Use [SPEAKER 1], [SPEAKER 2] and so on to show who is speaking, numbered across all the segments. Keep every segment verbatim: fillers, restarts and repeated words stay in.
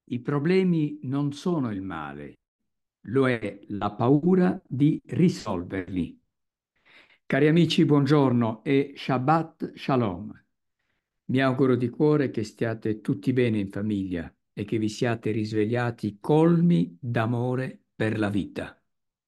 [SPEAKER 1] I problemi non sono il male, lo è la paura di risolverli. Cari amici, buongiorno e Shabbat Shalom. Mi auguro di cuore che stiate tutti bene in famiglia e che vi siate risvegliati colmi d'amore per la vita.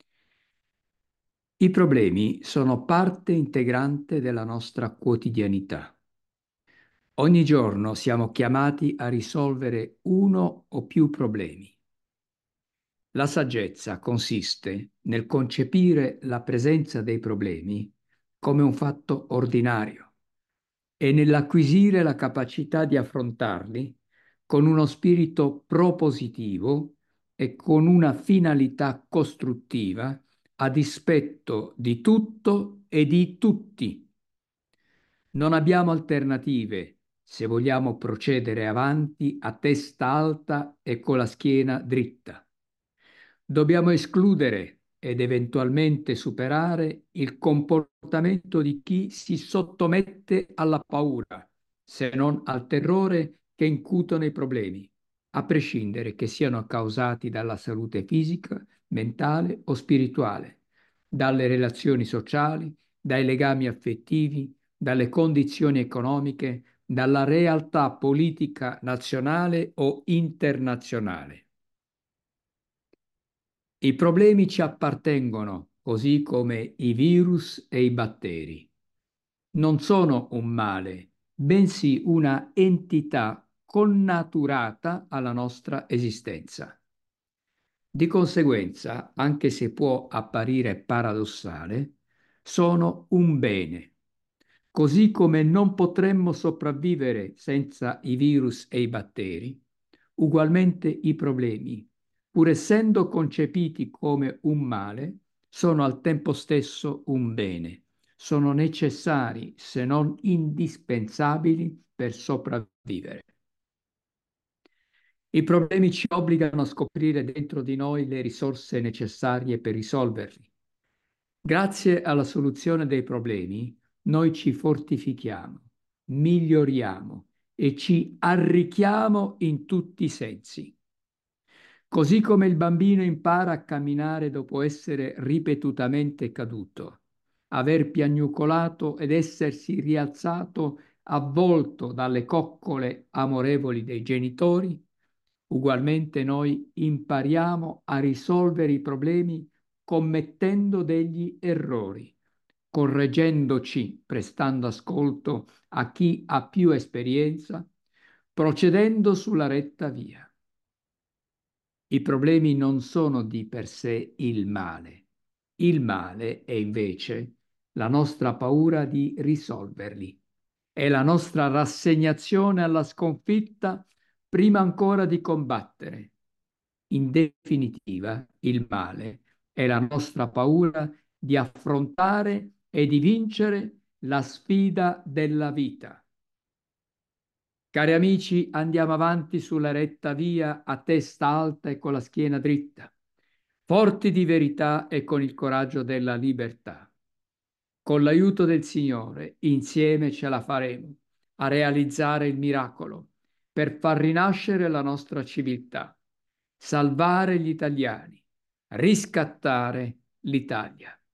[SPEAKER 1] I problemi sono parte integrante della nostra quotidianità. Ogni giorno siamo chiamati a risolvere uno o più problemi. La saggezza consiste nel concepire la presenza dei problemi come un fatto ordinario e nell'acquisire la capacità di affrontarli con uno spirito propositivo e con una finalità costruttiva a dispetto di tutto e di tutti. Non abbiamo alternative se vogliamo procedere avanti a testa alta e con la schiena dritta. Dobbiamo escludere ed eventualmente superare il comportamento di chi si sottomette alla paura, se non al terrore che incutono i problemi, a prescindere che siano causati dalla salute fisica, mentale o spirituale, dalle relazioni sociali, dai legami affettivi, dalle condizioni economiche, dalla realtà politica nazionale o internazionale. I problemi ci appartengono, così come i virus e i batteri. Non sono un male, bensì una entità connaturata alla nostra esistenza. Di conseguenza, anche se può apparire paradossale, sono un bene. Così come non potremmo sopravvivere senza i virus e i batteri, ugualmente i problemi, pur essendo concepiti come un male, sono al tempo stesso un bene. Sono necessari, se non indispensabili, per sopravvivere. I problemi ci obbligano a scoprire dentro di noi le risorse necessarie per risolverli. Grazie alla soluzione dei problemi, noi ci fortifichiamo, miglioriamo e ci arricchiamo in tutti i sensi. Così come il bambino impara a camminare dopo essere ripetutamente caduto, aver piagnucolato ed essersi rialzato avvolto dalle coccole amorevoli dei genitori, ugualmente noi impariamo a risolvere i problemi commettendo degli errori, correggendoci, prestando ascolto a chi ha più esperienza, procedendo sulla retta via. I problemi non sono di per sé il male. Il male è invece la nostra paura di risolverli. È la nostra rassegnazione alla sconfitta prima ancora di combattere. In definitiva, il male è la nostra paura di affrontare e di vincere la sfida della vita. Cari amici, andiamo avanti sulla retta via a testa alta e con la schiena dritta, forti di verità e con il coraggio della libertà. Con l'aiuto del Signore, insieme ce la faremo a realizzare il miracolo per far rinascere la nostra civiltà, salvare gli italiani, riscattare l'Italia.